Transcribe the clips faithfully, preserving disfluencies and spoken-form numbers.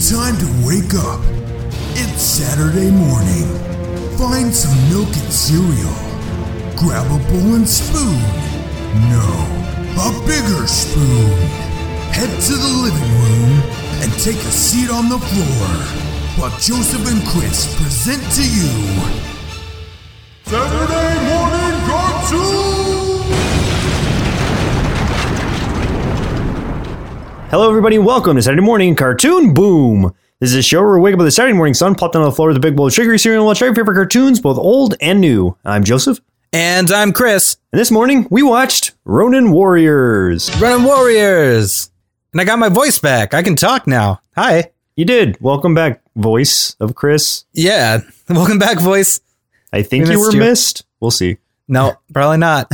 time to wake up. It's Saturday morning. Find some milk and cereal. Grab a bowl and spoon. No, a bigger spoon. Head to the living room and take a seat on the floor while Joseph and Chris present to you Saturday Morning Cartoon! Hello everybody, welcome to Saturday Morning Cartoon Boom! This is a show where we wake up with the Saturday morning sun, plop down on the floor with a big bowl of sugary cereal, and watch our favorite cartoons, both old and new. I'm Joseph. And I'm Chris. And this morning, we watched Ronin Warriors. Ronin Warriors! And I got my voice back. I can talk now. Hi. You did. Welcome back, voice of Chris. Yeah. Welcome back, voice. I think We you were missed you. missed. We'll see. No, probably not.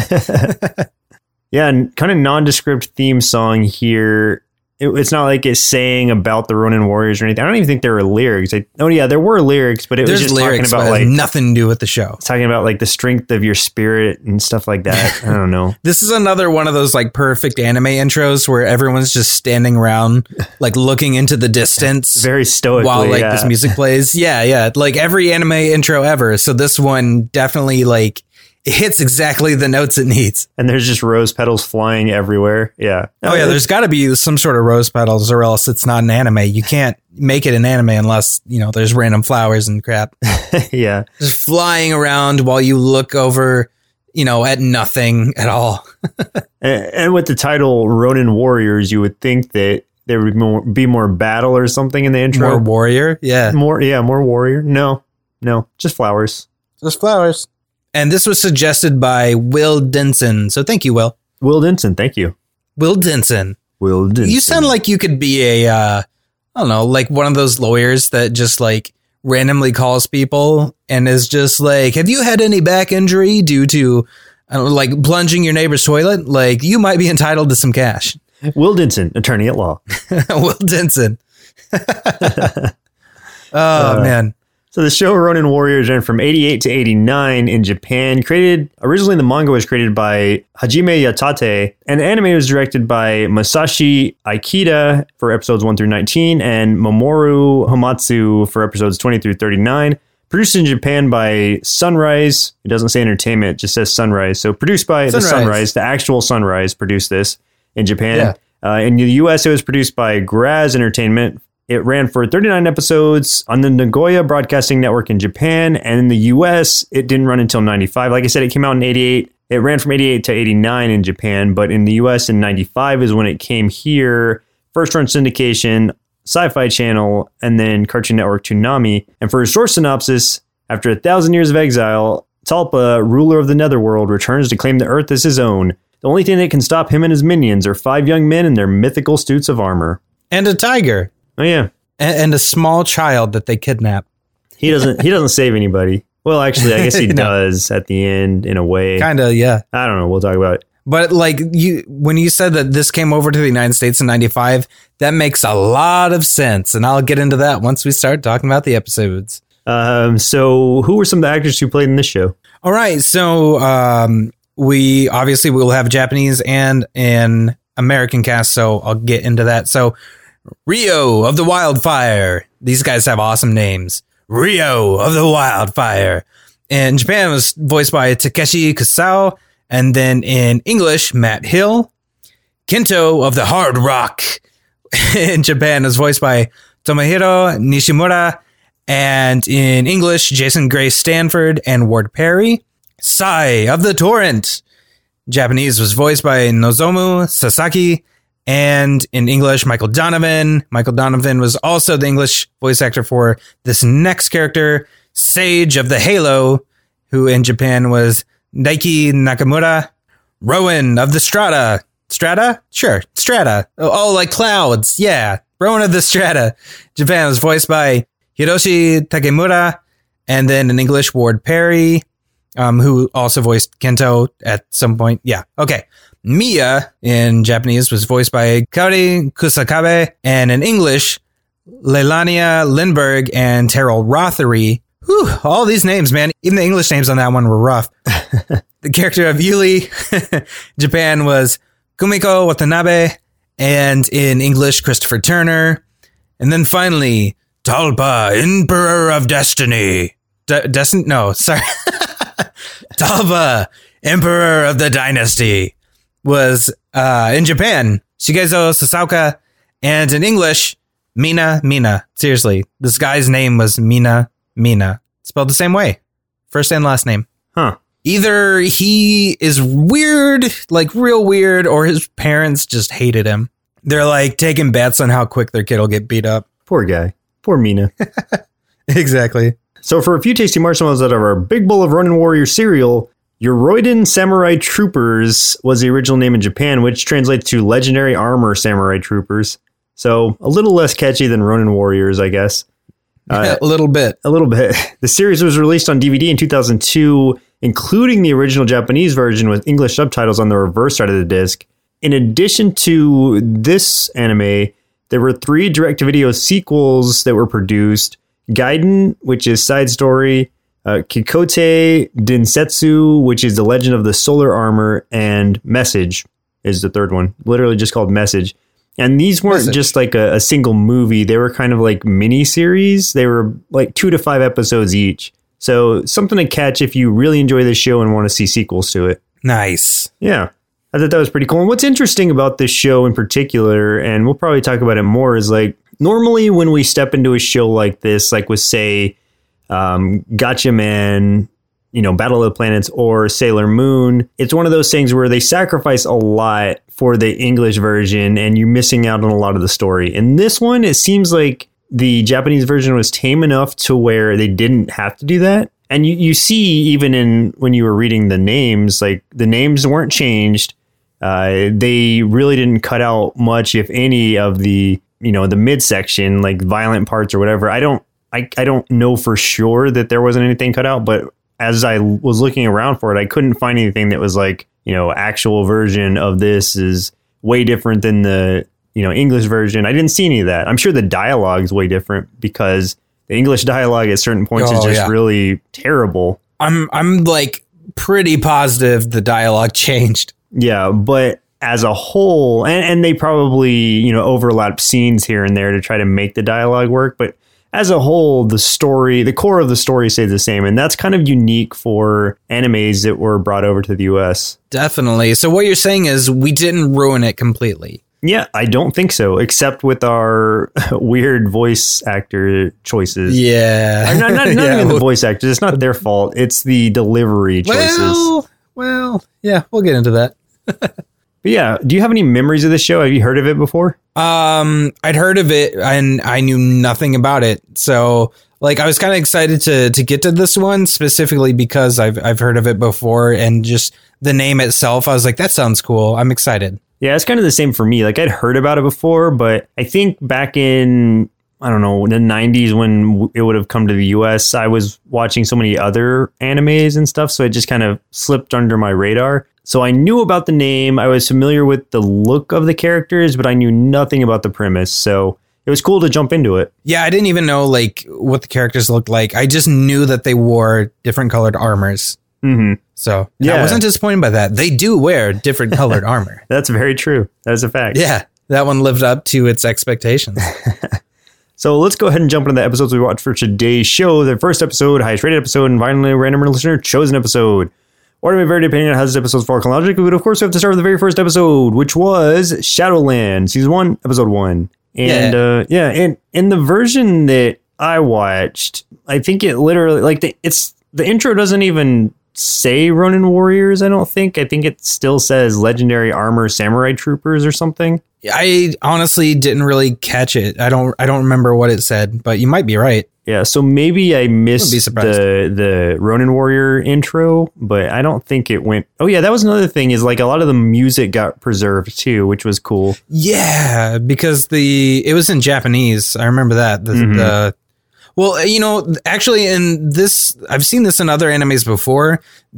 Yeah, and kind of nondescript theme song here. It, it's not like it's saying about the Ronin Warriors or anything. I don't even think there were lyrics. I, oh yeah, there were lyrics, but it There's was just lyrics, talking but about it has like nothing to do with the show. talking about like the strength of your spirit and stuff like that. I don't know. This is another one of those like perfect anime intros where everyone's just standing around, like looking into the distance. Very stoically while like yeah. this music plays. Yeah, yeah. Like every anime intro ever. So this one definitely like it hits exactly the notes it needs. And there's just rose petals flying everywhere. Yeah. Oh yeah, there's got to be some sort of rose petals or else it's not an anime. You can't make it an anime unless, you know, there's random flowers and crap. yeah. Just flying around while you look over, you know, at nothing at all. And, and with the title Ronin Warriors, you would think that there would be more, be more battle or something in the intro. More warrior. Yeah. More, yeah, more warrior. No, no, just flowers. Just flowers. And this was suggested by Will Denson. So thank you, Will. Will Denson, thank you. Will Denson. Will Denson. You sound like you could be a, uh, I don't know, like one of those lawyers that just like randomly calls people and is just like, have you had any back injury due to I don't know, like plunging your neighbor's toilet? Like you might be entitled to some cash. Will Denson, attorney at law. Will Denson. oh, Uh, man. So the show Ronin Warriors ran from eighty-eight to eighty-nine in Japan. Created originally, the manga was created by Hajime Yatate, and the anime was directed by Masashi Aikida for episodes one through nineteen, and Mamoru Hamatsu for episodes twenty through thirty-nine. Produced in Japan by Sunrise. It doesn't say entertainment, it just says Sunrise. So produced by Sunrise. the Sunrise, the actual Sunrise produced this in Japan. Yeah. Uh, in the U S, it was produced by Graz Entertainment. It ran for thirty-nine episodes on the Nagoya Broadcasting Network in Japan, and in the U S, it didn't run until ninety-five. Like I said, it came out in eighty-eight. It ran from eighty-eight to eighty-nine in Japan, but in the U S in ninety-five is when it came here. First run syndication, Sci-Fi Channel, and then Cartoon Network Toonami. And for a short synopsis, after a thousand years of exile, Talpa, ruler of the Netherworld, returns to claim the Earth as his own. The only thing that can stop him and his minions are five young men in their mythical suits of armor. And a tiger. Oh yeah. And, and a small child that they kidnap. He doesn't he doesn't save anybody. Well, actually, I guess he No. does at the end in a way. Kind of, yeah. I don't know. We'll talk about it. But like you, when you said that this came over to the United States in ninety-five, that makes a lot of sense. And I'll get into that once we start talking about the episodes. Um, so who were some of the actors who played in this show? All right. So um, we obviously will have Japanese and an American cast. So I'll get into that. So Rio of the Wildfire. These guys have awesome names. Rio of the Wildfire. In Japan, it was voiced by Takeshi Kusao. And then in English, Matt Hill. Kento of the Hard Rock. In Japan, it was voiced by Tomohiro Nishimura. And in English, Jason Gray Stanford and Ward Perry. Sai of the Torrent. Japanese was voiced by Nozomu Sasaki. And in English, Michael Donovan. Michael Donovan was also the English voice actor for this next character, Sage of the Halo, who in Japan was Daiki Nakamura. Rowan of the Strata. Strata? Sure, Strata. Oh, oh, like clouds. Yeah, Rowan of the Strata. Japan was voiced by Hiroshi Takemura. And then in English, Ward Perry, um, who also voiced Kento at some point. Yeah, okay. Mia in Japanese was voiced by Kaori Kusakabe, and in English, Leilania Lindbergh and Terrell Rothery. Whew, all these names, man. Even the English names on that one were rough. The character of Yuli, Japan, was Kumiko Watanabe, and in English, Christopher Turner. And then finally, Talpa, Emperor of Destiny. D- Destin? No, sorry. Talpa, Emperor of the Dynasty, was uh, in Japan, Shigezo Sasauka, and in English, Mina Mina. Seriously, this guy's name was Mina Mina. Spelled the same way. First and last name. Huh. Either he is weird, like real weird, or his parents just hated him. They're like taking bets on how quick their kid will get beat up. Poor guy. Poor Mina. Exactly. So for a few tasty marshmallows out of our big bowl of Ronin Warrior cereal, Yoroiden Samurai Troopers was the original name in Japan, which translates to Legendary Armor Samurai Troopers. So a little less catchy than Ronin Warriors, I guess. Uh, a little bit. A little bit. The series was released on D V D in two thousand two, including the original Japanese version with English subtitles on the reverse side of the disc. In addition to this anime, there were three direct-to-video sequels that were produced. Gaiden, which is side story, uh, Kikote Densetsu, which is the Legend of the Solar Armor, and Message is the third one. Literally just called Message. And these weren't Message. just like a, a single movie. They were kind of like mini-series. They were like two to five episodes each. So something to catch if you really enjoy this show and want to see sequels to it. Nice. Yeah. I thought that was pretty cool. And what's interesting about this show in particular, and we'll probably talk about it more, is like normally when we step into a show like this, like with, say, um, Gotcha Man, you know, Battle of the Planets or Sailor Moon, it's one of those things where they sacrifice a lot for the English version and you're missing out on a lot of the story. In this one, it seems like the Japanese version was tame enough to where they didn't have to do that. And you, you see, even in when you were reading the names, like the names weren't changed. Uh, they really didn't cut out much, if any, of the, you know, the midsection, like violent parts or whatever. I don't, I, I don't know for sure that there wasn't anything cut out, but as I was looking around for it, I couldn't find anything that was like, you know, actual version of this is way different than the, you know, English version. I didn't see any of that. I'm sure the dialogue is way different because the English dialogue at certain points oh, is just yeah. really terrible. I'm, I'm like pretty positive the dialogue changed. Yeah, but as a whole, and, and they probably, you know, overlap scenes here and there to try to make the dialogue work. But as a whole, the story, the core of the story stays the same. And that's kind of unique for animes that were brought over to the U S. Definitely. So what you're saying is we didn't ruin it completely. Yeah, I don't think so, except with our weird voice actor choices. Yeah. Or not not, not yeah. even the voice actors. It's not their fault. It's the delivery choices. Well, well, yeah, we'll get into that. But yeah, do you have any memories of this show? Have you heard of it before? Um, I'd heard of it and I knew nothing about it. So like I was kind of excited to to get to this one specifically because I've I've heard of it before and just the name itself. I was like, that sounds cool. I'm excited. Yeah, it's kind of the same for me. Like I'd heard about it before, but I think back in, I don't know, the nineties when it would have come to the U S, I was watching so many other animes and stuff. So it just kind of slipped under my radar. So I knew about the name. I was familiar with the look of the characters, but I knew nothing about the premise. So it was cool to jump into it. Yeah, I didn't even know like what the characters looked like. I just knew that they wore different colored armors. Mm-hmm. So yeah. I wasn't disappointed by that. They do wear different colored armor. That's very true. That is a fact. Yeah, that one lived up to its expectations. So let's go ahead and jump into the episodes we watched for today's show. The first episode, highest rated episode, and finally, random listener chosen episode. Order may vary depending on how this episode's fall chronologically, but of course we have to start with the very first episode, which was Shadowland, season one, episode one. And yeah, uh, yeah and in the version that I watched, I think it literally, like, the, it's the intro doesn't even say Ronin Warriors, I don't think. I think it still says Legendary Armor Samurai Troopers or something. I honestly didn't really catch it. I don't I don't remember what it said, but you might be right. Yeah, so maybe I missed the the Ronin Warrior intro, but I don't think it went. Oh yeah, that was another thing, is like a lot of the music got preserved too, which was cool. Yeah, because the it was in Japanese. I remember that. The, mm-hmm. the Well, you know, actually in this, I've seen this in other animes before.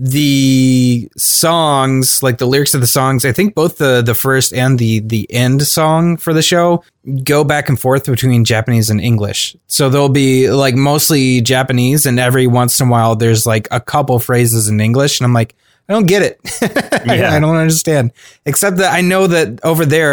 The songs, like the lyrics of the songs, I think both the, the first and the, the end song for the show go back and forth between Japanese and English. So there'll be like mostly Japanese, and every once in a while there's like a couple phrases in English. And I'm like, I don't get it. Yeah. I don't understand. Except that I know that over there,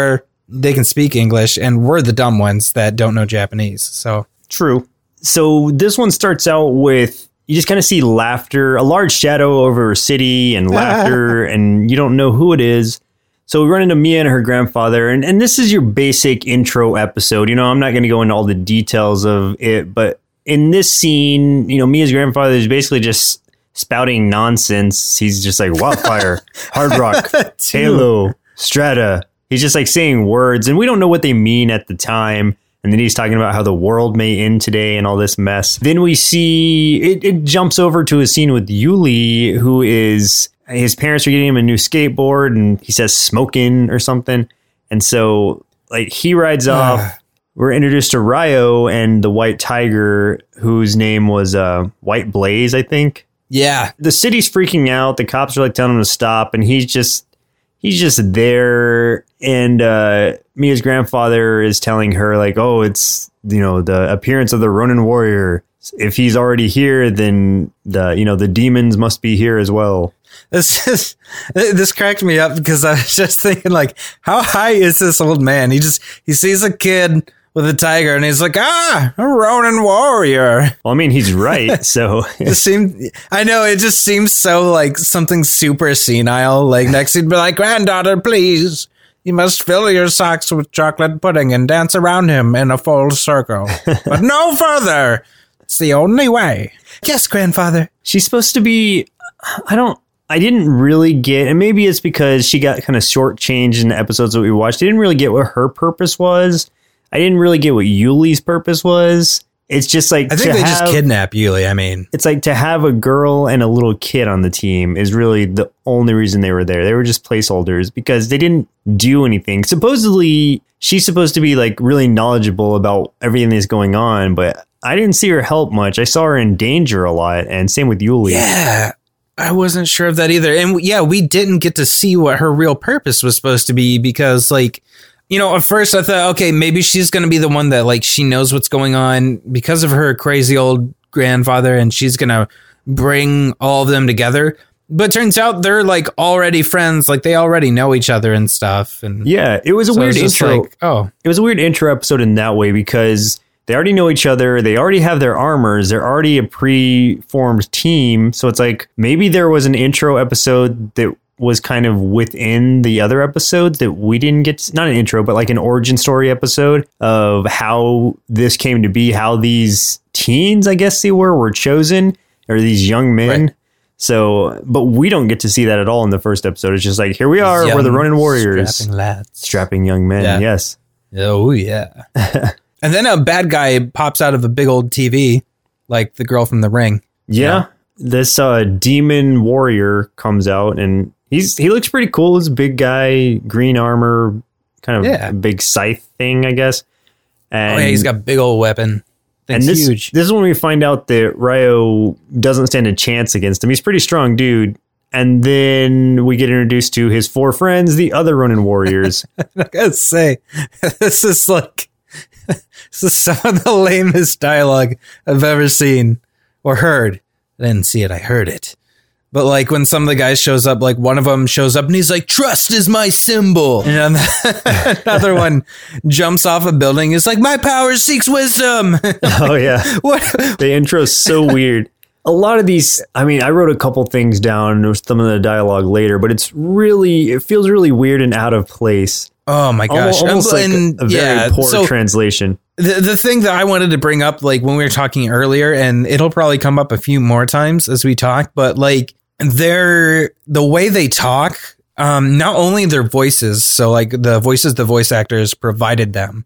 they can speak English, and we're the dumb ones that don't know Japanese. So true. So this one starts out with, you just kind of see laughter, a large shadow over a city and laughter, and you don't know who it is. So we run into Mia and her grandfather, and, and this is your basic intro episode. You know, I'm not going to go into all the details of it, but in this scene, you know, Mia's grandfather is basically just spouting nonsense. He's just like Wildfire, Hard Rock, Halo, Strata. He's just like saying words, and we don't know what they mean at the time. And then he's talking about how the world may end today and all this mess. Then we see it, it jumps over to a scene with Yuli, who is, his parents are getting him a new skateboard, and he says smoking or something. And so like he rides off. We're introduced to Ryo and the White Tiger, whose name was uh, White Blaze, I think. Yeah. The city's freaking out. The cops are like telling him to stop, and he's just he's just there. And uh, Mia's grandfather is telling her like, oh, it's, you know, the appearance of the Ronin warrior. If he's already here, then the, you know, the demons must be here as well. This is, this cracked me up because I was just thinking like, how high is this old man? He just, he sees a kid with a tiger and he's like, ah, a Ronin warrior. Well, I mean, he's right. So it seemed, I know it just seems so like something super senile. Like next he'd be like, granddaughter, please, you must fill your socks with chocolate pudding and dance around him in a full circle, but no further. It's the only way. Yes, grandfather. She's supposed to be, I don't, I didn't really get, and maybe it's because she got kind of shortchanged in the episodes that we watched. I didn't really get what her purpose was. I didn't really get what Yuli's purpose was. It's just like, I think they have, just kidnap Yuli. I mean, it's like to have a girl and a little kid on the team is really the only reason they were there. They were just placeholders because they didn't do anything. Supposedly, she's supposed to be like really knowledgeable about everything that's going on, but I didn't see her help much. I saw her in danger a lot, and same with Yuli. Yeah, I wasn't sure of that either. And yeah, we didn't get to see what her real purpose was supposed to be because, like, you know, at first I thought, okay, maybe she's going to be the one that, like, she knows what's going on because of her crazy old grandfather, and she's going to bring all of them together. But turns out they're, like, already friends. Like, they already know each other and stuff. And yeah, it was a so weird intro. Like, oh, it was a weird intro episode in that way because they already know each other. They already have their armors. They're already a pre-formed team. So it's like maybe there was an intro episode that was kind of within the other episodes that we didn't get to, not an intro, but like an origin story episode of how this came to be, how these teens, I guess they were, were chosen, or these young men. Right. So, but we don't get to see that at all in the first episode. It's just like, here we are, young, we're the Ronin warriors. Strapping lads. Strapping young men, yeah. Yes. Oh, yeah. And then a bad guy pops out of a big old T V, like the girl from The Ring. Yeah. You know? This uh, demon warrior comes out, and He's he looks pretty cool. He's a big guy, green armor, kind of yeah. a big scythe thing, I guess. And, oh yeah, he's got a big old weapon. Thing's and this, huge. This is when we find out that Ryo doesn't stand a chance against him. He's a pretty strong dude. And then we get introduced to his four friends, the other Ronin warriors. I gotta say, this is like this is some of the lamest dialogue I've ever seen or heard. I didn't see it, I heard it. But like when some of the guys shows up, like one of them shows up and he's like, trust is my symbol. And another one jumps off a building. It's like, my power seeks wisdom. Oh, yeah. What? The intro's so weird. A lot of these, I mean, I wrote a couple things down with some of the dialogue later, but it's really, it feels really weird and out of place. Oh my gosh. Almost, almost like and, a, a very yeah, poor so translation. The the thing that I wanted to bring up, like when we were talking earlier, and it'll probably come up a few more times as we talk, but like, They're the way they talk, um, not only their voices, so like the voices the voice actors provided them,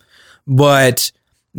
but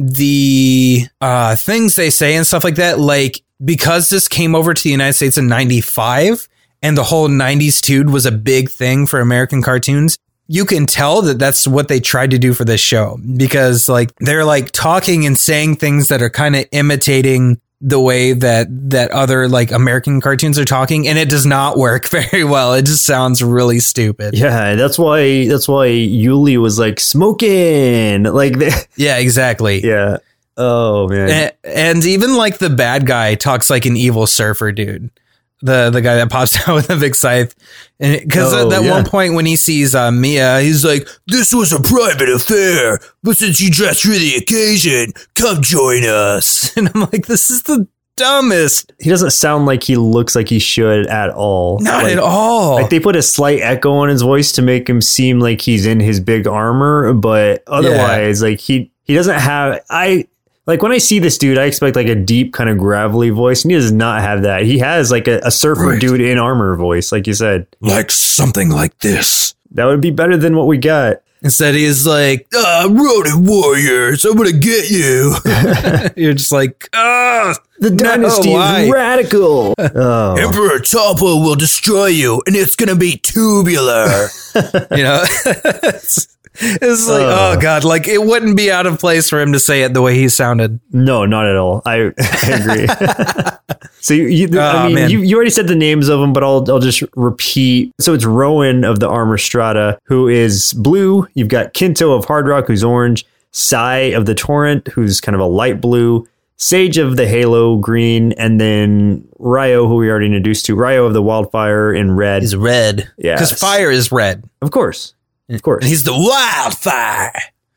the uh, things they say and stuff like that. Like, because this came over to the United States in ninety-five and the whole nineties dude was a big thing for American cartoons, you can tell that that's what they tried to do for this show, because like they're like talking and saying things that are kind of imitating the way that that other like American cartoons are talking, and it does not work very well. It just sounds really stupid. Yeah, that's why that's why Yuli was like smoking, like the, yeah, exactly. Yeah. Oh man. And, and even like the bad guy talks like an evil surfer dude. The the guy that pops out with a big scythe. And because Oh, at that yeah. one point when he sees uh, Mia, he's like, This was a private affair, but since you dressed for the occasion, come join us. and I'm like, this is the dumbest. He doesn't sound like he looks like he should at all. Not Like- at all. Like they put a slight echo on his voice to make him seem like he's in his big armor, but otherwise, like he he doesn't have. I like when I see this dude, I expect like a deep kind of gravelly voice, and he does not have that. He has like a, a surfer Right. dude in armor voice, like you said. Like something like this. That would be better than what we got. Instead, he's like, Ah, Ronin warriors, I'm gonna get you. you're just like, ah, The No, dynasty why? is radical. Oh. Emperor Talpa will destroy you, and it's gonna be tubular. you know. it's, it's like, Uh. oh god, like it wouldn't be out of place for him to say it the way he sounded. No, not at all. I, I agree. so you, you I Oh, mean, man. you, you already said the names of them, but I'll I'll just repeat. So it's Rowan of the Armor Strata, who is blue. You've got Kinto of Hard Rock, who's orange. Sai of the Torrent, who's kind of a light blue. Sage of the Halo, green, and then Ryo, who we already introduced to. Ryo of the Wildfire in red. He's red. Yes. Because fire is red. Of course. Of course. And he's the wildfire.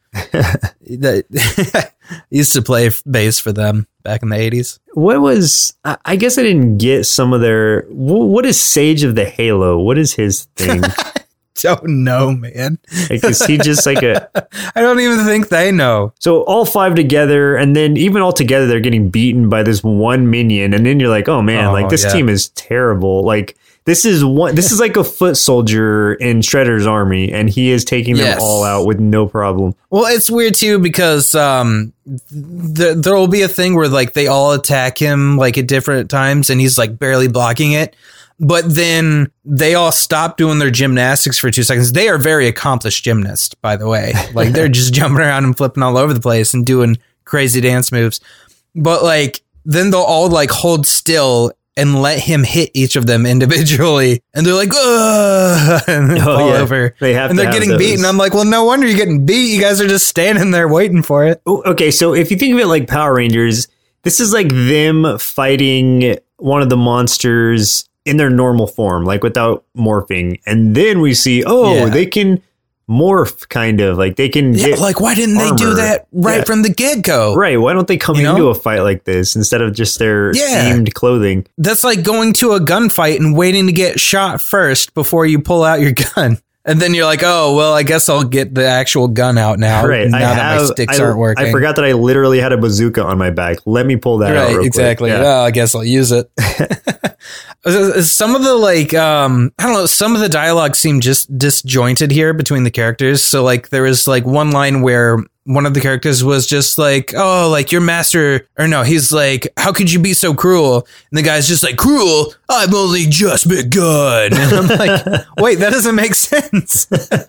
That he used to play f- bass for them back in the eighties. What was, I I guess I didn't get some of their, wh- what is Sage of the Halo? What is his thing? Don't know, man. Like, is he just like a, I don't even think they know. so all five together, and then even all together, they're getting beaten by this one minion. And then you're like, oh man, Oh, like this yeah. team is terrible. Like this is one, this is like a foot soldier in Shredder's army, and he is taking them Yes. all out with no problem. Well, it's weird too because um, th- there will be a thing where like they all attack him like at different times, and he's like barely blocking it. But then they all stop doing their gymnastics for two seconds. They are very accomplished gymnasts, by the way. Like they're just jumping around and flipping all over the place and doing crazy dance moves. But like then they'll all like hold still and let him hit each of them individually, and they're like, "Ugh," and then Oh, fall yeah. over. They have and to they're have getting those. beaten. I'm like, well, no wonder you're getting beat. You guys are just standing there waiting for it. Oh, okay, so if you think of it like Power Rangers, this is like them fighting one of the monsters in their normal form, like without morphing. And then we see, oh, Yeah. they can morph, kind of like they can Yeah, get like why didn't they do armor. that right Yeah. from the get go? right. Why don't they come You know? into a fight like this instead of just their Yeah. themed clothing? That's like going to a gunfight and waiting to get shot first before you pull out your gun. And then you're like, oh, well, I guess I'll get the actual gun out now. Right. Now I that have, my sticks I, aren't working. I forgot that I literally had a bazooka on my back. Let me pull that out. Right, real quick. exactly. Yeah. Well, I guess I'll use it. Some of the like, um, I don't know, some of the dialogue seemed just disjointed here between the characters. So like, there was like one line where one of the characters was just like, oh, like your master, or no, he's like, how could you be so cruel? And the guy's just like, cruel? I've only just begun. And I'm like, wait, that doesn't make sense.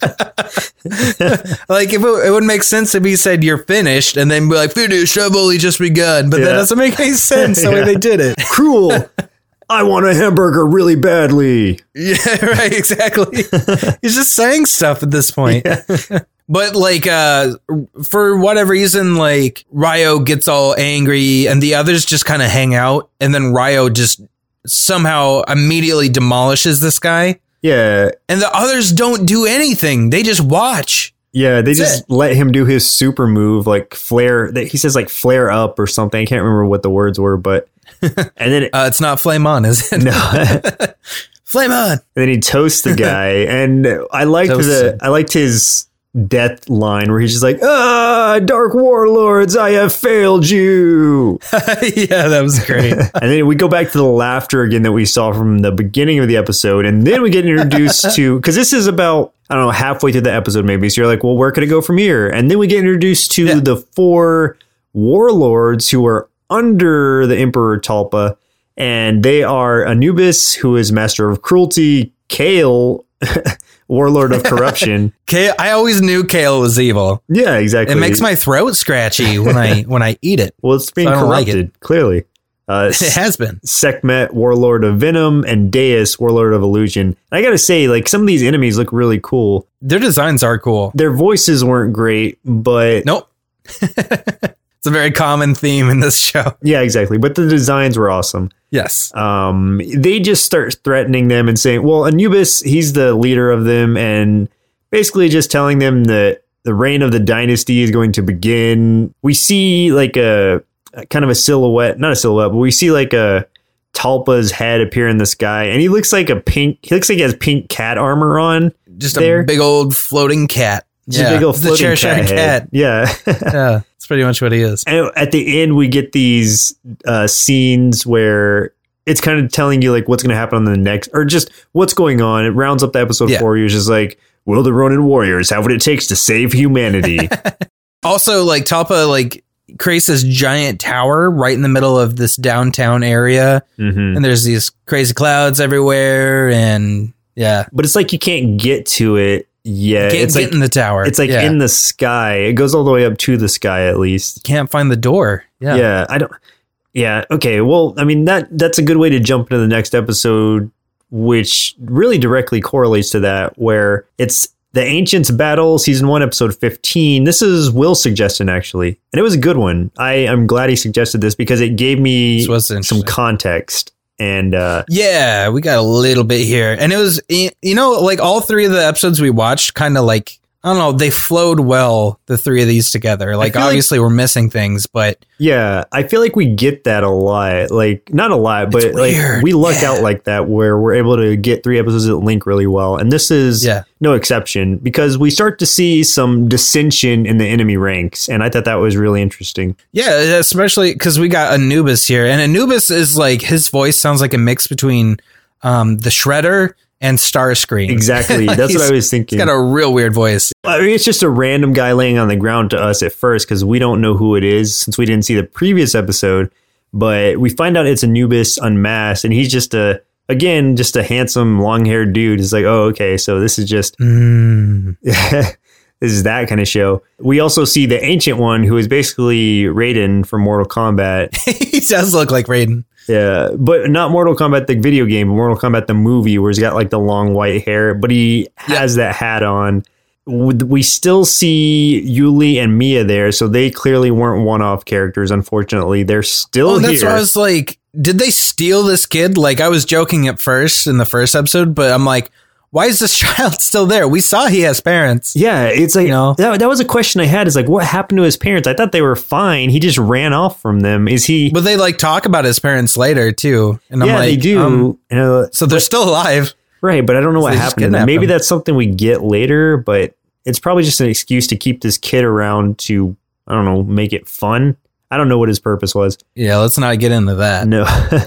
Like, if it, it would make sense if he said you're finished and then be like, finished, I've only just begun. But that Yeah. doesn't make any sense the way Yeah. they did it. Cruel. I want a hamburger really badly. Yeah, right, exactly. He's just saying stuff at this point. But like uh for whatever reason, like Ryo gets all angry and the others just kind of hang out, and then Ryo just somehow immediately demolishes this guy. Yeah. And the others don't do anything. They just watch. Yeah, they That's just it. let him do his super move, like flare. He says like flare up or something. I can't remember what the words were, but and then Uh, it's not flame on, is it? no, and Flame on. then he toasts the guy, and I liked the Toasted. I liked his death line where he's just like, "Ah, dark warlords, I have failed you." Yeah, that was great. And then we go back to the laughter again that we saw from the beginning of the episode. And then we get introduced to, because this is about, I don't know, halfway through the episode maybe. So you're like, well, where could it go from here? And then we get introduced to Yeah. the four warlords who are under the Emperor Talpa. And they are Anubis, who is master of cruelty, Kale, warlord of corruption. Kale, I always knew Kale was evil. Yeah, exactly. It makes my throat scratchy when I when I eat it. well, it's being So I don't like corrupted, clearly. Uh, It has been. Sekhmet, Warlord of Venom, and Deus, Warlord of Illusion. And I gotta say, like, some of these enemies look really cool. Their designs are cool. Their voices weren't great, but Nope. It's a very common theme in this show. Yeah, exactly. But the designs were awesome. Yes. Um, they just start threatening them and saying, well, Anubis, he's the leader of them, and basically just telling them that the reign of the dynasty is going to begin. We see like a, a kind of a silhouette, not a silhouette, but we see like a Talpa's head appear in the sky, and he looks like a pink, he looks like he has pink cat armor on. Just there. a big old floating cat. Just yeah. a big old the floating chair cat, cat. Yeah. Yeah. That's pretty much what he is. And at the end, we get these uh, scenes where it's kind of telling you like what's going to happen on the next, or just what's going on. It rounds up the episode Yeah. four. You're just like, will the Ronin warriors have what it takes to save humanity? Also, like Talpa, like creates this giant tower right in the middle of this downtown area, Mm-hmm. and there's these crazy clouds everywhere, and yeah, But it's like you can't get to it yet. can't it's get like in the tower. it's like yeah. in the sky. It goes all the way up to the sky at least. Can't find the door. Yeah. Yeah, I don't. Yeah, okay. Well, I mean that that's a good way to jump into the next episode, which really directly correlates to that, where it's the Ancients Battle, season one, episode fifteen. This is Will's suggestion, actually, and it was a good one. I am glad he suggested this because it gave me This was some interesting. context. And uh, Yeah, we got a little bit here. And it was, you know, like all three of the episodes we watched kind of like, I don't know, they flowed well, the three of these together. Like, feel like- obviously we're missing things, but yeah, I feel like we get that a lot. Like, not a lot, but It's like weird. we luck Yeah. out like that where we're able to get three episodes that link really well. And this is Yeah. no exception because we start to see some dissension in the enemy ranks. And I thought that was really interesting. yeah, especially because we got Anubis here. And Anubis is like, his voice sounds like a mix between um, the Shredder and Starscream. Exactly. Like, That's what he's- I was thinking. He's got a real weird voice. I mean, it's just a random guy laying on the ground to us at first because we don't know who it is since we didn't see the previous episode. But we find out it's Anubis unmasked, and he's just a, again, just a handsome, long-haired dude. It's like, oh, okay, so this is just, Mm. this is that kind of show. We also see the Ancient One, who is basically Raiden from Mortal Kombat. He does look like Raiden. Yeah, but not Mortal Kombat the video game, but Mortal Kombat the movie, where he's got like the long white hair, but he has that hat on. We still see Yuli and Mia there, so they clearly weren't one-off characters. Unfortunately, they're still Oh, here. that's why I was like, did they steal this kid? Like, I was joking at first in the first episode, but I'm like, why is this child still there? We saw he has parents. Yeah, it's like You know? that, that was a question I had. Is like, what happened to his parents? I thought they were fine. He just ran off from them. Is he? But they like talk about his parents later too. And I'm yeah, like, they do. um, You know, so they're still alive. right, but I don't know So what they just happened to them. kidnapped Maybe him. that's something we get later, but it's probably just an excuse to keep this kid around to, I don't know, make it fun. I don't know what his purpose was. Yeah, let's not get into that. No.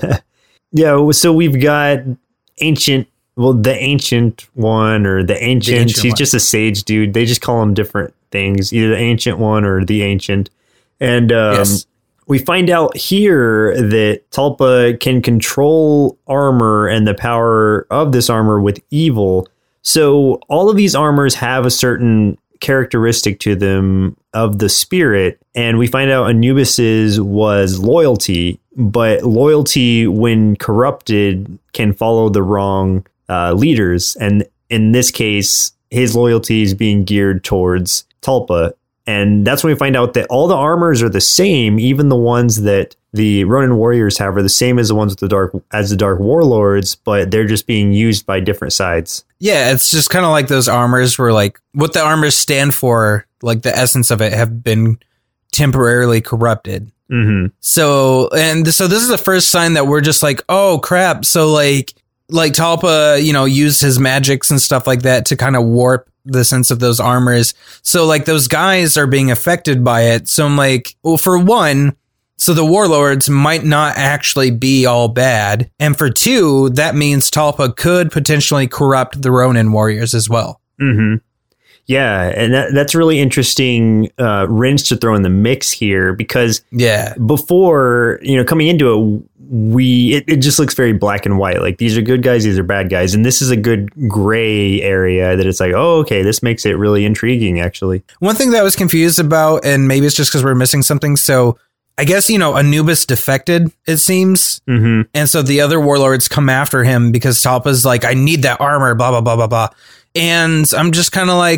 Yeah, so we've got Ancient, well, the Ancient One or the Ancient. Ancient He's One. just a sage dude. They just call him different things, either the Ancient One or the Ancient. And um, Yes. we find out here that Talpa can control armor and the power of this armor with evil. So all of these armors have a certain characteristic to them of the spirit, and we find out Anubis's was loyalty, but loyalty when corrupted can follow the wrong uh, leaders, and in this case his loyalty is being geared towards Talpa. And that's when we find out that all the armors are the same, even the ones that the Ronin warriors have are the same as the ones with the dark as the Dark Warlords, but they're just being used by different sides. Yeah, it's just kind of like those armors where like what the armors stand for, like the essence of it have been temporarily corrupted. Mm-hmm. So, and so this is the first sign that we're just like, oh crap. So like, like Talpa, you know, used his magics and stuff like that to kind of warp the sense of those armors. So like those guys are being affected by it. So I'm like, well, for one, so the warlords might not actually be all bad. And for two, that means Talpa could potentially corrupt the Ronin warriors as well. Mm-hmm. Yeah, and that, that's really interesting uh, wrench to throw in the mix here, because Yeah. before, you know, coming into it, we it, it just looks very black and white. Like, these are good guys, these are bad guys, and this is a good gray area that it's like, oh, okay, this makes it really intriguing, actually. One thing that I was confused about, and maybe it's just because we're missing something. So I guess, you know, Anubis defected, it seems. Mm-hmm. And so the other warlords come after him because Talpa's like, I need that armor, blah, blah, blah, blah, blah. And I'm just kind of like,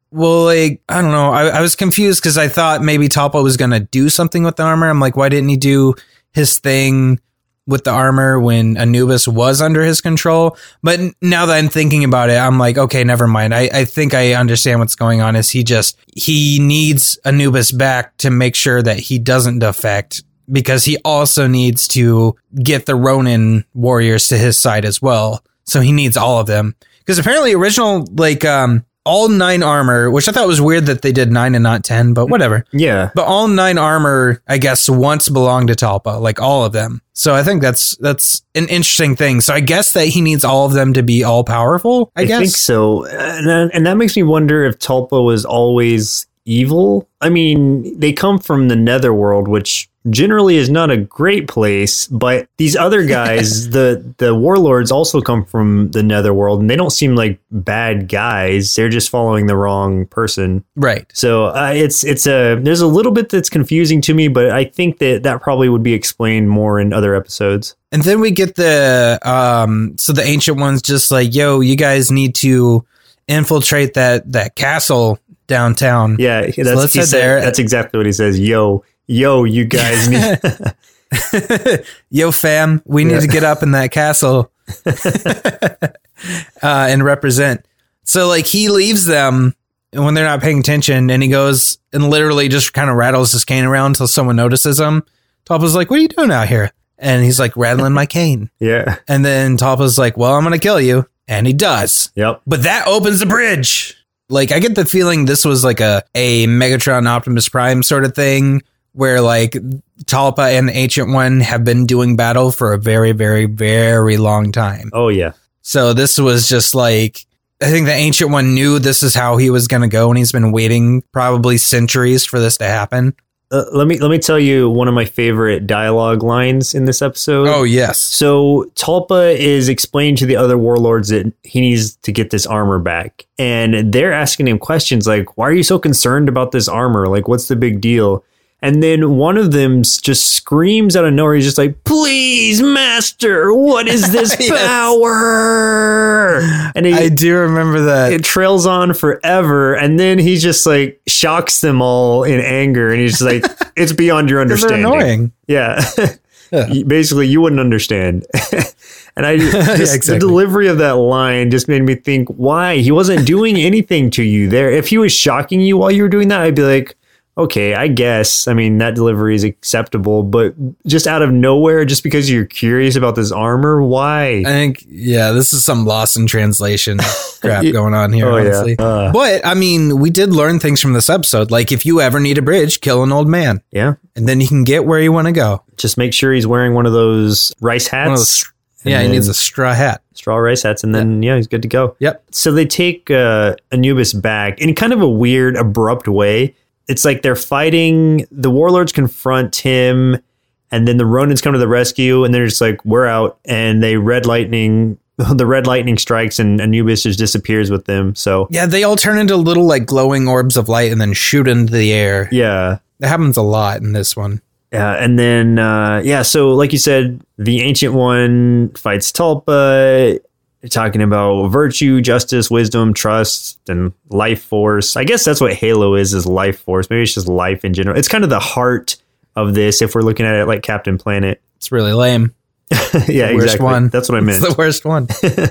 Well, like, I don't know. I, I was confused because I thought maybe Talpa was going to do something with the armor. I'm like, why didn't he do his thing with the armor when Anubis was under his control? But now that I'm thinking about it, I'm like, okay, never mind. I, I think I understand what's going on. Is he just, he needs Anubis back to make sure that he doesn't defect, because he also needs to get the Ronin warriors to his side as well. So he needs all of them. Because apparently original, like, um, all nine armor, which I thought was weird that they did nine and not ten, but whatever. Yeah. But all nine armor, I guess, once belonged to Talpa, like all of them. So I think that's that's an interesting thing. So I guess that he needs all of them to be all powerful, I, I guess. think so. And, that- and that makes me wonder if Talpa was always evil. I mean, they come from the Netherworld, which generally is not a great place, but these other guys, the the warlords, also come from the Netherworld, and they don't seem like bad guys. They're just following the wrong person. Right. So uh, it's it's a there's a little bit that's confusing to me, but I think that that probably would be explained more in other episodes. And then we get the, um, so the Ancient One's just like, yo, you guys need to infiltrate that, that castle downtown. Yeah, that's, so let's he head said, there. that's exactly what he says. Yo, yo, you guys need... Yo, fam, we need Yeah. to get up in that castle uh, and represent. So, like, he leaves them when they're not paying attention, and he goes and literally just kind of rattles his cane around until someone notices him. Talpa's like, what are you doing out here? And he's like, rattling my cane. Yeah. And then Talpa's like, well, I'm going to kill you. And he does. Yep. But that opens the bridge. Like, I get the feeling this was like a, a Megatron Optimus Prime sort of thing, where like Talpa and the Ancient One have been doing battle for a very, very, very long time. Oh, yeah. So this was just like, I think the Ancient One knew this is how he was going to go, and he's been waiting probably centuries for this to happen. Uh, let me let me tell you one of my favorite dialogue lines in this episode. Oh, yes. So Talpa is explaining to the other warlords that he needs to get this armor back. And they're asking him questions like, why are you so concerned about this armor? Like, what's the big deal? And then one of them s- just screams out of nowhere. He's just like, please, master, what is this Yes. power? And he, I do remember that. it trails on forever. And then he just like shocks them all in anger. And he's just like, it's beyond your 'Cause they're understanding. annoying. Yeah. Yeah. You- Basically, you wouldn't understand. And I just, Yeah, exactly. the delivery of that line just made me think, why? He wasn't doing anything to you there. If he was shocking you while you were doing that, I'd be like, okay, I guess. I mean, that delivery is acceptable, but just out of nowhere, just because you're curious about this armor, why? I think, yeah, this is some lost in translation crap going on here, Oh, yeah. honestly. Uh. But, I mean, we did learn things from this episode. Like, if you ever need a bridge, kill an old man, Yeah. and then you can get where you want to go. Just make sure he's wearing one of those rice One of hats. those- yeah, he then- needs a straw hat. straw rice hats, and then yeah, he's good to go. Yep. So they take uh, Anubis back in kind of a weird, abrupt way. It's like they're fighting. The warlords confront him, and then the Ronins come to the rescue, and they're just like, "We're out!" And they red lightning. The red lightning strikes, and Anubis just disappears with them. So Yeah, they all turn into little, like, glowing orbs of light and then shoot into the air. yeah. That happens a lot in this one. Yeah, and then uh, yeah, so like you said, the Ancient One fights Talpa, talking about virtue, justice, wisdom, trust, and life force. I guess that's what Halo is, is life force. Maybe it's just life in general. It's kind of the heart of this if we're looking at it like Captain Planet. It's really lame. Yeah, Worst exactly. one. That's what I meant. It's the worst one.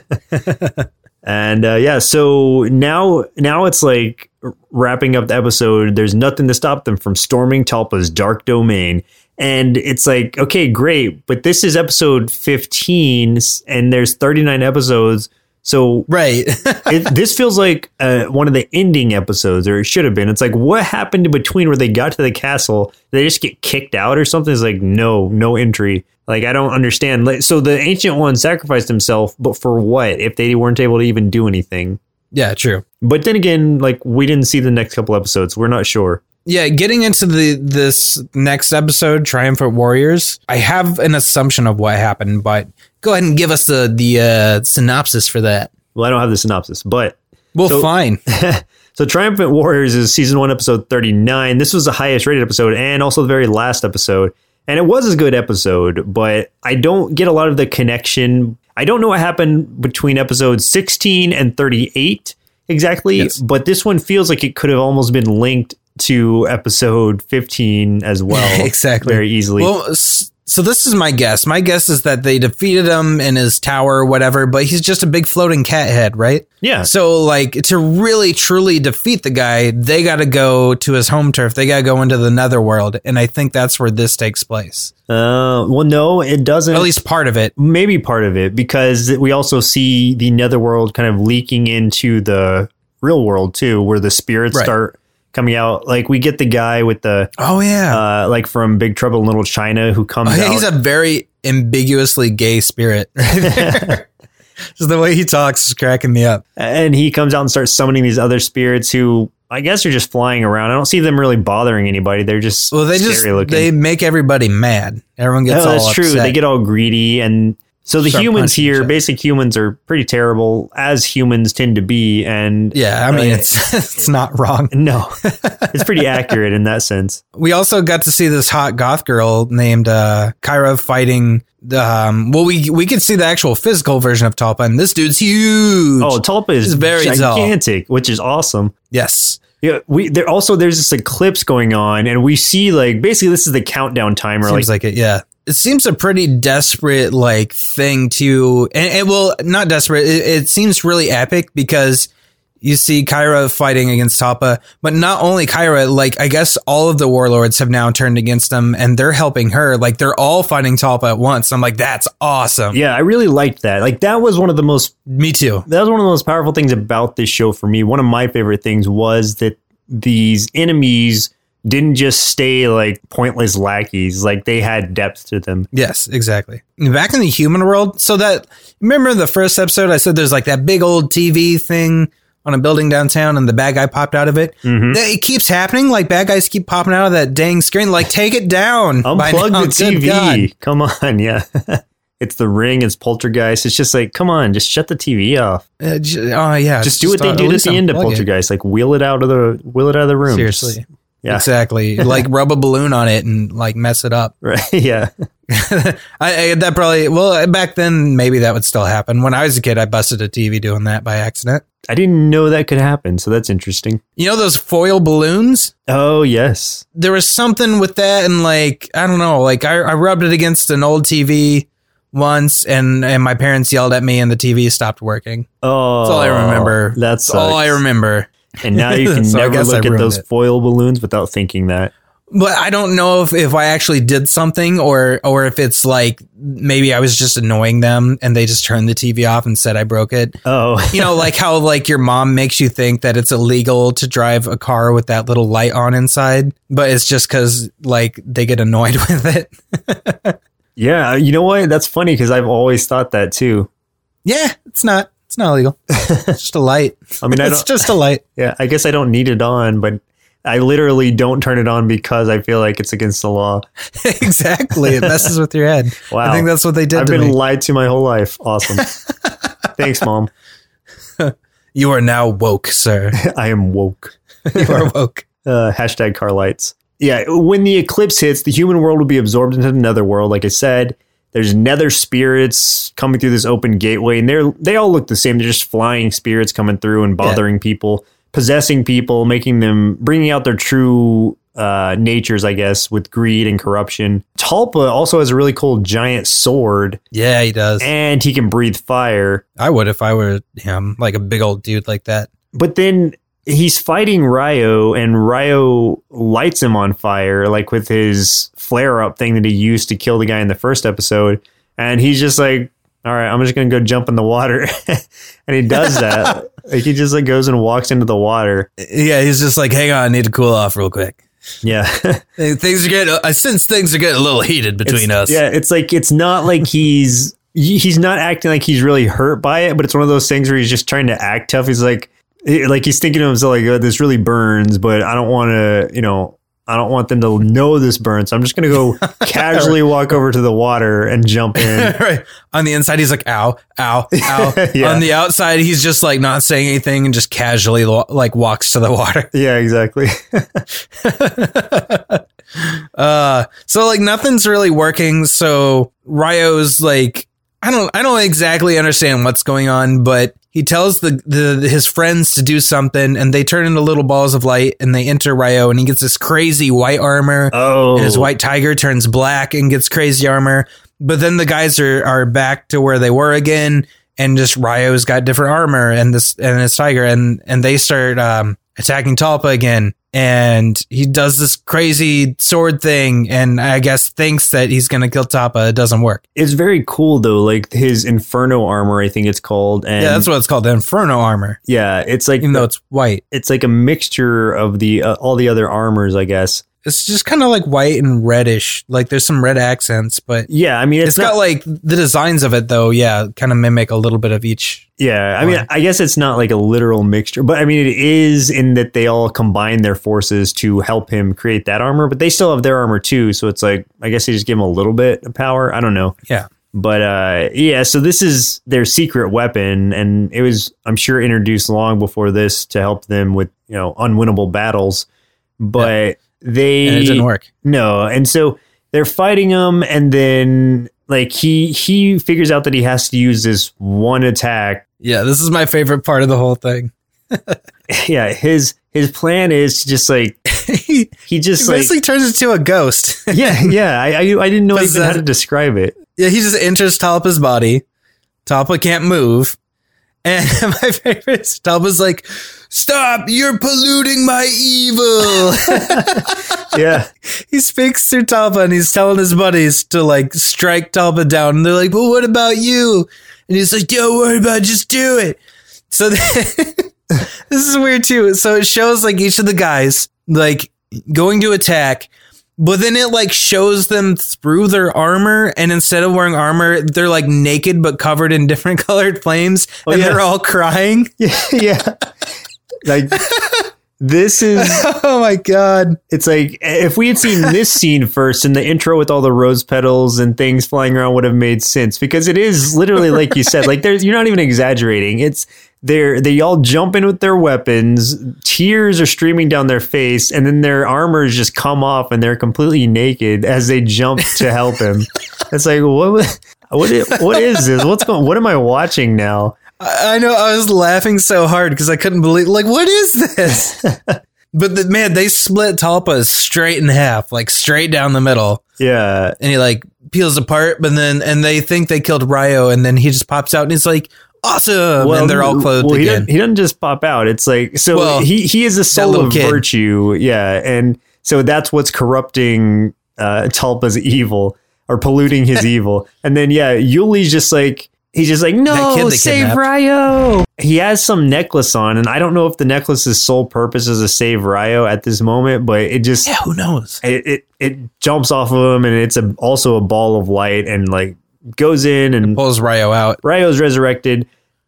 And uh, yeah, so now now it's like wrapping up the episode. There's nothing to stop them from storming Talpa's dark domain. And it's like, okay, great. But this is episode fifteen and there's thirty-nine episodes. So Right. it, this feels like uh, one of the ending episodes, or it should have been. It's like, what happened in between where they got to the castle? Did they just get kicked out or something? It's like, no, no entry. Like, I don't understand. Like, so the Ancient One sacrificed himself, but for what? If they weren't able to even do anything. Yeah, true. But then again, like, we didn't see the next couple episodes. We're not sure. Yeah, getting into the this next episode, Triumphant Warriors, I have an assumption of what happened, but go ahead and give us the the uh, synopsis for that. Well, I don't have the synopsis, but Well, So- fine. so Triumphant Warriors is season one, episode thirty-nine. This was the highest rated episode and also the very last episode. And it was a good episode, but I don't get a lot of the connection. I don't know what happened between episodes sixteen and thirty-eight. exactly, Yes. but this one feels like it could have almost been linked to episode fifteen as well. Exactly. Very easily. Well, s- so this is my guess. My guess is that they defeated him in his tower or whatever, but he's just a big floating cat head, right? yeah. So, like, to really, truly defeat the guy, they got to go to his home turf. They got to go into the netherworld. And I think that's where this takes place. Uh, well, no, it doesn't. At least part of it. Maybe part of it, because we also see the netherworld kind of leaking into the real world too, where the spirits Right. start coming out. Like we get the guy with the, Oh, yeah. uh, like from Big Trouble in Little China who comes Oh, yeah, out. he's a very ambiguously gay spirit. Just the way he talks is cracking me up. and he comes out and starts summoning these other spirits who I guess are just flying around. I don't see them really bothering anybody. They're just Well, they just scary looking. they make everybody mad. Everyone gets No, all that's true. upset. They get all greedy, and so the Start humans punching each here, other. basic humans, are pretty terrible, as humans tend to be. And Yeah, I mean, uh, it's it's not wrong. no, it's pretty accurate in that sense. We also got to see this hot goth girl named uh, Kyra fighting. The, um, well, we we could see the actual physical version of Talpa, and this dude's huge. Oh, Tulpa is He's very tall. gigantic, which is awesome. yes. Yeah, we there also there's this eclipse going on, and we see like basically this is the countdown timer. Seems Like, like it, yeah. It seems a pretty desperate like thing to, and it will not desperate. It, it seems really epic because you see Kyra fighting against Talpa, but not only Kyra. Like I guess all of the warlords have now turned against them, and they're helping her. Like they're all fighting Talpa at once. I'm like, that's awesome. yeah, I really liked that. Like that was one of the most Me too. that was one of the most powerful things about this show for me. One of my favorite things was that these enemies didn't just stay like pointless lackeys. Like they had depth to them. Yes, exactly. Back in the human world, so that remember the first episode, I said there's like that big old T V thing on a building downtown, and the bad guy popped out of it. Mm-hmm. It keeps happening. Like bad guys keep popping out of that dang screen. Like take it down. by Unplug now. the T Good V. God. Come on, yeah. It's The Ring. It's Poltergeist. It's just like, come on, just shut the T V off. Uh, j- oh yeah, Just do what they uh, did at least the end of unplug it. Poltergeist. Like wheel it out of the wheel it out of the room. Seriously, Yeah. exactly. Like rub a balloon on it and like mess it up. Right. Yeah. I, I that probably well back then maybe that would still happen. When I was a kid, I busted a T V doing that by accident. I didn't know that could happen. So that's interesting. You know those foil balloons? Oh yes. There was something with that, and like I don't know, like I, I rubbed it against an old T V once, and and my parents yelled at me, and the T V stopped working. Oh, That's all I remember. That's That's all I remember. And now you can So I never guess I look at ruined those it. foil balloons without thinking that. But I don't know if, if I actually did something, or or if it's like maybe I was just annoying them and they just turned the T V off and said I broke it. Oh, You know, like how like your mom makes you think that it's illegal to drive a car with that little light on inside, but it's just because like they get annoyed with it. yeah. You know what? That's funny because I've always thought that too. Yeah, it's not. It's not illegal. It's just a light. I mean, I it's don't- just a light. Yeah, I guess I don't need it on, but I literally don't turn it on because I feel like it's against the law. Exactly. It messes with your head. Wow. I think that's what they did I've to been me. lied to my whole life. Awesome. Thanks, Mom. You are now woke, sir. I am woke. You are woke. Uh, hashtag car lights. Yeah, when the eclipse hits, the human world will be absorbed into the nether world. Like I said, there's nether spirits coming through this open gateway, and they're they all look the same. They're just flying spirits coming through and bothering people, possessing people, making them, bringing out their true uh, natures, I guess, with greed and corruption. Talpa also has a really cool giant sword, Yeah, he does. and he can breathe fire. I would if I were him, like a big old dude like that. But then he's fighting Ryo, and Ryo lights him on fire, like with his flare up thing that he used to kill the guy in the first episode. And he's just like, all right, I'm just going to go jump in the water. And he does that. Like he just like goes and walks into the water. Yeah, he's just like, hang on, I need to cool off real quick. Yeah. Things are getting, I sense things are getting a little heated between It's- us. Yeah. It's like, it's not like he's, he's not acting like he's really hurt by it, but it's one of those things where he's just trying to act tough. He's like, like he's thinking to himself, like, oh, this really burns, but I don't want to, you know, I don't want them to know this burns. So I'm just going to go casually walk over to the water and jump in. Right. On the inside, he's like, ow, ow, ow. Yeah. On the outside, he's just like not saying anything and just casually lo- like walks to the water. Yeah, exactly. Uh, so like nothing's really working. So Ryo's like, I don't, I don't exactly understand what's going on, but he he tells the, the his friends to do something, and they turn into little balls of light, and they enter Ryo, and he gets this crazy white armor. Oh, and his white tiger turns black and gets crazy armor. But then the guys are are back to where they were again, and just Ryo's got different armor and this and his tiger, and and they start um, attacking Talpa again. And he does this crazy sword thing, and I guess thinks that he's going to kill Talpa. It doesn't work. It's very cool though, like his Inferno armor, I think it's called. And yeah, that's what it's called, the Inferno armor. Yeah, it's like even though it's white, it's like a mixture of the uh, all the other armors, I guess. It's just kind of like white and reddish. Like there's some red accents, but yeah, I mean, it's, it's not, got like the designs of it though. Yeah, kind of mimic a little bit of each. Yeah, I mean, I guess it's not like a literal mixture, but I mean, it is in that they all combine their forces to help him create that armor, but they still have their armor too. So it's like, I guess they just give him a little bit of power. I don't know. Yeah. But uh, yeah, so this is their secret weapon, and it was, I'm sure, introduced long before this to help them with, you know, unwinnable battles. But yeah. they and it didn't work. No, and so they're fighting him, and then like he he figures out that he has to use this one attack. Yeah, this is my favorite part of the whole thing. Yeah, his his plan is to just like he, he just he basically like, turns into a ghost. yeah, yeah. I I, I didn't know even uh, how to describe it. Yeah, he just enters Talpa's body. Talpa can't move. And my favorite is Talpa's like, "Stop, you're polluting my evil." Yeah. He speaks through Talpa and he's telling his buddies to like strike Talpa down. And they're like, "Well, what about you?" And he's like, "Don't worry about it, just do it." So then, this is weird too. So it shows like each of the guys like going to attack, but then it like shows them through their armor, and instead of wearing armor, they're like naked but covered in different colored flames, oh, and yeah. they're all crying. Yeah, yeah. Like this is oh my god. It's like if we had seen this scene first in the intro with all the rose petals and things flying around would have made sense, because it is literally like you said, like there's you're not even exaggerating. It's they're they all jump in with their weapons, tears are streaming down their face, and then their armors just come off and they're completely naked as they jump to help him. It's like what what is, what is this? What's going what am I watching now? I know, I was laughing so hard because I couldn't believe, like, what is this? But the, man, they split Talpa straight in half, like straight down the middle. Yeah. And he like peels apart, but then, and they think they killed Ryo, and then he just pops out and he's like, "Awesome." Well, and they're all clothed well, he again. Doesn't, he doesn't just pop out. It's like, so well, he, he is a soul of kid. virtue. Yeah. And so that's what's corrupting uh, Talpa's evil, or polluting his evil. And then, yeah, Yuli's just like, he's just like, "No, save Ryo." He has some necklace on, and I don't know if the necklace's sole purpose is to save Ryo at this moment, but it just, yeah, who knows? It it, it jumps off of him, and it's a, also a ball of light, and like goes in and it pulls Ryo out. Ryo's resurrected.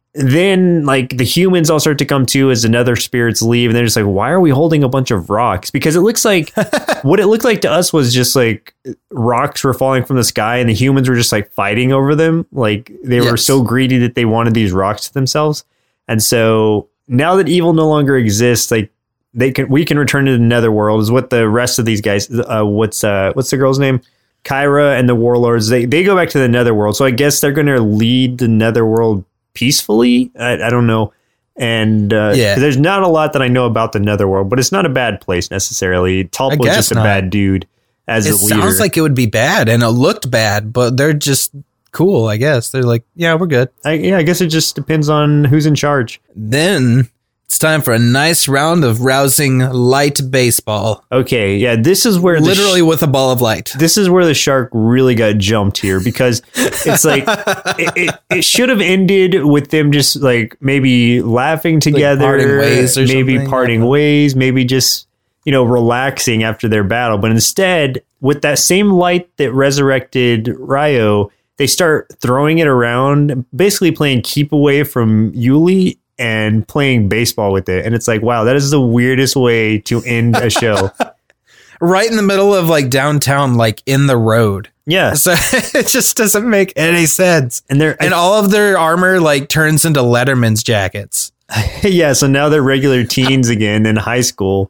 Then like the humans all start to come to as another spirits leave, and they're just like, "Why are we holding a bunch of rocks?" Because it looks like what it looked like to us was just like rocks were falling from the sky, and the humans were just like fighting over them. Like they yes. were so greedy that they wanted these rocks to themselves. And so now that evil no longer exists, like they can, we can return to the Netherworld. Is what the rest of these guys. Uh, what's uh, what's the girl's name? Kyra and the warlords. They they go back to the Netherworld. So I guess they're going to lead the Netherworld peacefully. I, I don't know. And uh, yeah. there's not a lot that I know about the Netherworld, but it's not a bad place necessarily. Talpa was just a not. bad dude as it a leader. It sounds like it would be bad, and it looked bad, but they're just cool, I guess. They're like, yeah, we're good. I, yeah, I guess it just depends on who's in charge. Then it's time for a nice round of rousing light baseball. Okay, yeah, this is where literally the sh- with a ball of light. This is where the shark really got jumped here, because it's like it, it, it should have ended with them just like maybe laughing together, like parting ways or maybe something. parting ways, maybe just, you know, relaxing after their battle. But instead, with that same light that resurrected Ryo, they start throwing it around, basically playing keep away from Yuli and playing baseball with it. And it's like, wow, that is the weirdest way to end a show. Right in the middle of like downtown, like in the road. Yeah. So it just doesn't make any sense. And they're and all of their armor like turns into Letterman's jackets. Yeah. So now they're regular teens again in high school.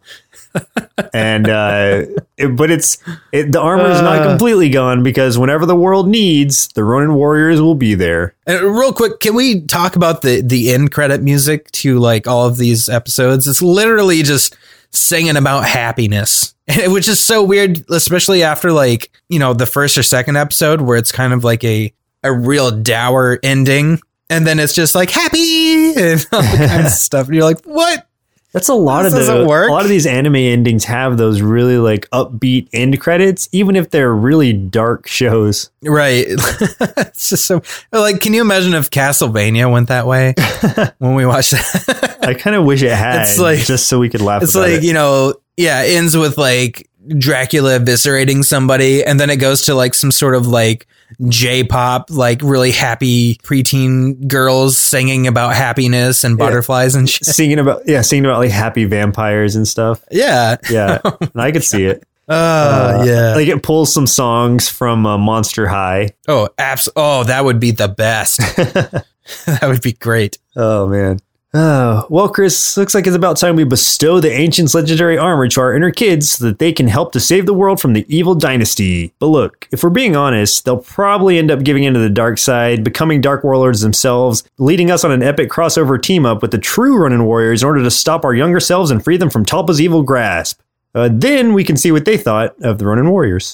and uh, it, but it's it, the armor is not completely gone because whenever the world needs, the Ronin warriors will be there. And real quick, can we talk about the the end credit music to like all of these episodes? It's literally just singing about happiness, which is so weird, especially after like, you know, the first or second episode where it's kind of like a a real dour ending, and then it's just like happy and all the kinds of stuff, and you're like, what? That's a lot This of the doesn't work. a lot of these anime endings have those really like upbeat end credits, even if they're really dark shows. Right. It's just so like, can you imagine if Castlevania went that way when we watched that? I kind of wish it had, It's like- just so we could laugh. It's about like, it. you know, yeah, it ends with like Dracula eviscerating somebody, and then it goes to like some sort of like J-pop, like really happy preteen girls singing about happiness and butterflies and shit. singing about yeah, singing about like happy vampires and stuff. Yeah. Yeah, and I could see it. Uh, Uh, yeah. like it pulls some songs from uh, Monster High. Oh, abs- Oh, that would be the best. That would be great. Oh man. Oh, well, Chris, looks like it's about time we bestow the Ancients' legendary armor to our inner kids so that they can help to save the world from the evil dynasty. But look, if we're being honest, they'll probably end up giving into the dark side, becoming Dark Warlords themselves, leading us on an epic crossover team-up with the true Ronin warriors in order to stop our younger selves and free them from Talpa's evil grasp. Uh, then we can see what they thought of the Ronin warriors.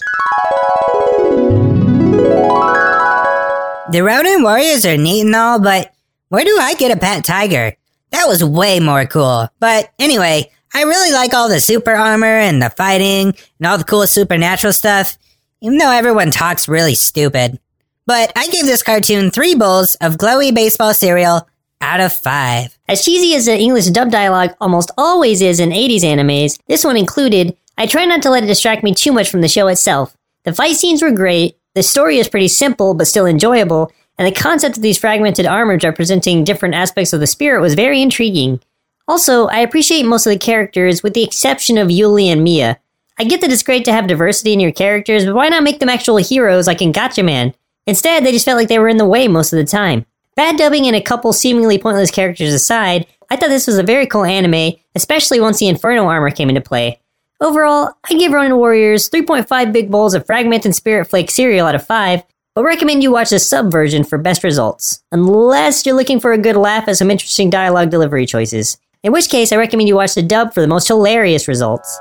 The Ronin warriors are neat and all, but where do I get a pet tiger? That was way more cool. But anyway, I really like all the super armor and the fighting and all the cool supernatural stuff, even though everyone talks really stupid. But I gave this cartoon three bowls of glowy baseball cereal out of five. As cheesy as the English dub dialogue almost always is in eighties animes, this one included, I try not to let it distract me too much from the show itself. The fight scenes were great, the story is pretty simple but still enjoyable, and the concept of these fragmented armors representing different aspects of the spirit was very intriguing. Also, I appreciate most of the characters with the exception of Yuli and Mia. I get that it's great to have diversity in your characters, but why not make them actual heroes like in Gatchaman? Instead, they just felt like they were in the way most of the time. Bad dubbing and a couple seemingly pointless characters aside, I thought this was a very cool anime, especially once the Inferno armor came into play. Overall, I'd give Ronin Warriors three point five big bowls of fragmented Spirit Flake cereal out of five, but recommend you watch the sub version for best results, unless you're looking for a good laugh and some interesting dialogue delivery choices. In which case, I recommend you watch the dub for the most hilarious results.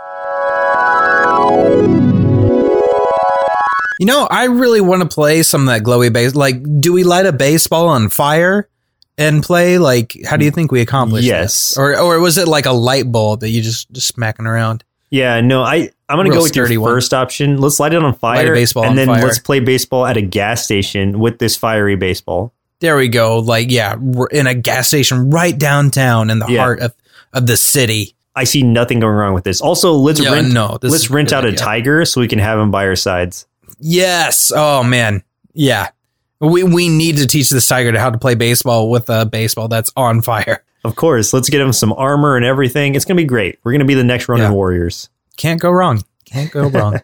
You know, I really want to play some of that glowy base. Like, do we light a baseball on fire and play? Like, how do you think we accomplished Yes. this? Or or was it like a light bulb that you just, just smacking around? Yeah, no, I, I'm going to Real go with your sturdy one. first option. Let's light it on fire, Light a baseball and on then fire. let's play baseball at a gas station with this fiery baseball. There we go. Like, yeah, we're in a gas station right downtown in the Yeah. heart of, of the city. I see nothing going wrong with this. Also, let's Yeah, rent, no, this let's is rent good out a idea. tiger so we can have him by our sides. Yes. Oh, man. Yeah. We we need to teach this tiger to how to play baseball with a baseball that's on fire. Of course, let's get him some armor and everything. It's going to be great. We're going to be the next Ronin Yeah. Warriors. Can't go wrong. Can't go wrong.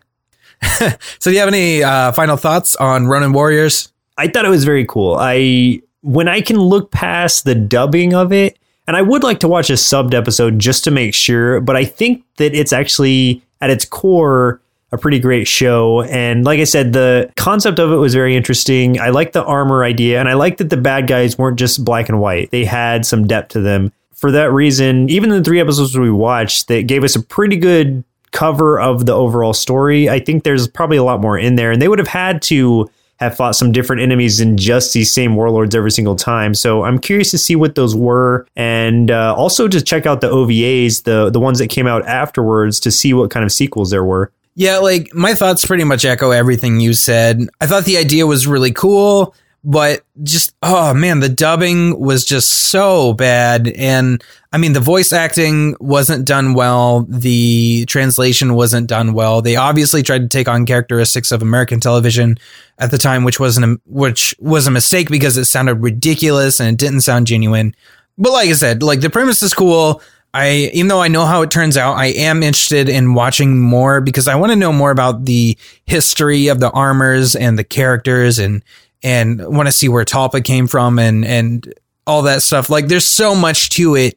So do you have any uh, final thoughts on Ronin Warriors? I thought it was very cool. I when I can look past the dubbing of it, and I would like to watch a subbed episode just to make sure, but I think that it's actually at its core a pretty great show. And like I said, the concept of it was very interesting. I like the armor idea, and I like that the bad guys weren't just black and white. They had some depth to them. For that reason, even the three episodes we watched, that gave us a pretty good cover of the overall story. I think there's probably a lot more in there, and they would have had to have fought some different enemies than just these same warlords every single time. So I'm curious to see what those were, and uh, also to check out the O V As, the the ones that came out afterwards, to see what kind of sequels there were. Yeah, like my thoughts pretty much echo everything you said. I thought the idea was really cool, but just, oh man, the dubbing was just so bad. And I mean, the voice acting wasn't done well. The translation wasn't done well. They obviously tried to take on characteristics of American television at the time, which wasn't a, which was a mistake because it sounded ridiculous and it didn't sound genuine. But like I said, like the premise is cool. I, even though I know how it turns out, I am interested in watching more because I want to know more about the history of the armors and the characters, and and want to see where Talpa came from and and all that stuff. Like there's so much to it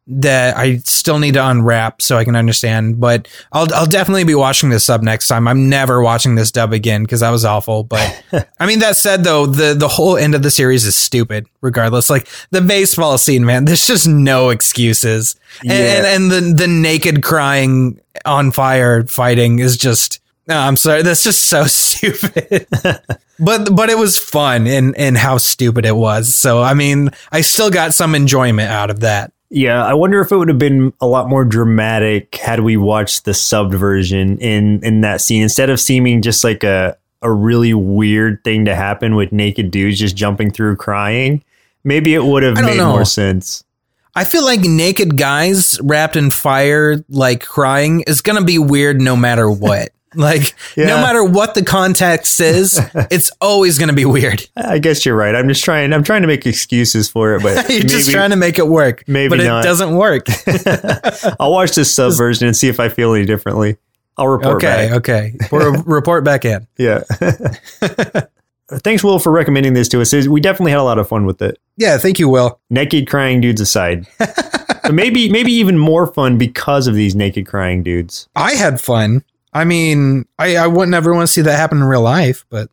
that I still need to unwrap so I can understand. But I'll I'll definitely be watching this sub next time. I'm never watching this dub again because that was awful. But I mean, that said, though, the the whole end of the series is stupid. Regardless, like the baseball scene, man, there's just no excuses. And Yeah. and, and the the naked crying on fire fighting is just. No, I'm sorry. That's just so stupid. but but it was fun in in how stupid it was. So I mean, I still got some enjoyment out of that. Yeah, I wonder if it would have been a lot more dramatic had we watched the subbed version in in that scene instead of seeming just like a a really weird thing to happen with naked dudes just jumping through crying. Maybe it would have I don't made know. more sense. I feel like naked guys wrapped in fire, like crying, is gonna be weird no matter what. Like, Yeah. no matter what the context is, it's always going to be weird. I guess you're right. I'm just trying. I'm trying to make excuses for it, but You're maybe, just trying to make it work. maybe but not. it doesn't work. I'll watch this sub version and see if I feel any differently. I'll report Okay, back. okay. Or report back in. Yeah. Thanks, Will, for recommending this to us. We definitely had a lot of fun with it. Yeah, thank you, Will. Naked crying dudes aside. But maybe maybe even more fun because of these naked crying dudes. I had fun. I mean, I, I wouldn't ever want to see that happen in real life, but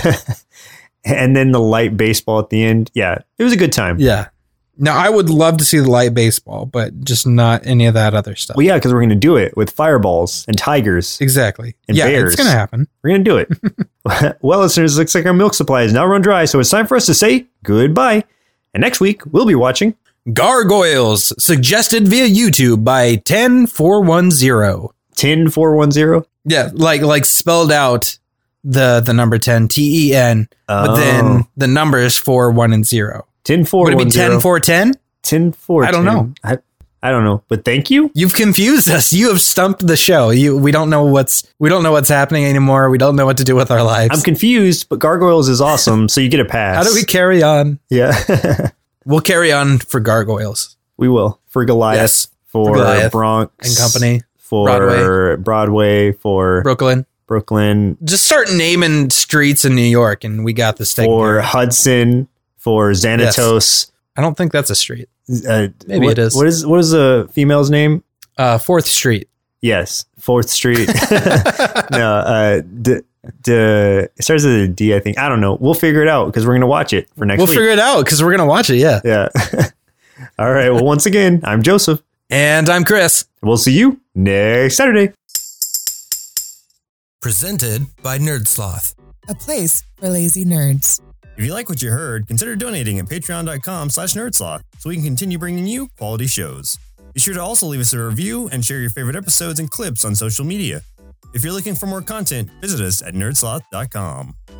And then the light baseball at the end. Yeah, it was a good time. yeah. Now, I would love to see the light baseball, but just not any of that other stuff. Well, yeah, because we're going to do it with fireballs and tigers. Exactly. And yeah, bears. it's going to happen. We're going to do it. Well, listeners, looks like our milk supply is now run dry, so it's time for us to say goodbye. And next week, we'll be watching Gargoyles, suggested via YouTube by ten four one zero. ten four one zero. Yeah, like like spelled out the the number ten, T E N, but Oh. then the numbers four, one, and zero. ten four Would it one be zero. ten four ten? ten four I don't know. I, I don't know, but thank you. You've confused us. You have stumped the show. You we don't know what's we don't know what's happening anymore. We don't know what to do with our lives. I'm confused, but Gargoyles is awesome, so you get a pass. How do we carry on? Yeah. We'll carry on for Gargoyles We will. For Goliath, Yes. for, For Goliath Bronx and Company, for Broadway. Broadway, for Brooklyn. Brooklyn, Just start naming streets in New York, and we got this taken for care of. Hudson, for Xanatos. I don't think that's a street. Uh, Maybe what- it is. What is what is the female's name? Uh, Fourth Street. Yes, Fourth Street. no, uh, d- d- it starts with a D, I think. I don't know. We'll figure it out because we're gonna watch it for next We'll week. figure it out because we're gonna watch it. Yeah. Yeah. All right. Well, once again, I'm Joseph. And I'm Chris. We'll see you next Saturday. Presented by Nerdsloth. A place for lazy nerds. If you like what you heard, consider donating at patreon.com slash nerdsloth so we can continue bringing you quality shows. Be sure to also leave us a review and share your favorite episodes and clips on social media. If you're looking for more content, visit us at nerdsloth dot com.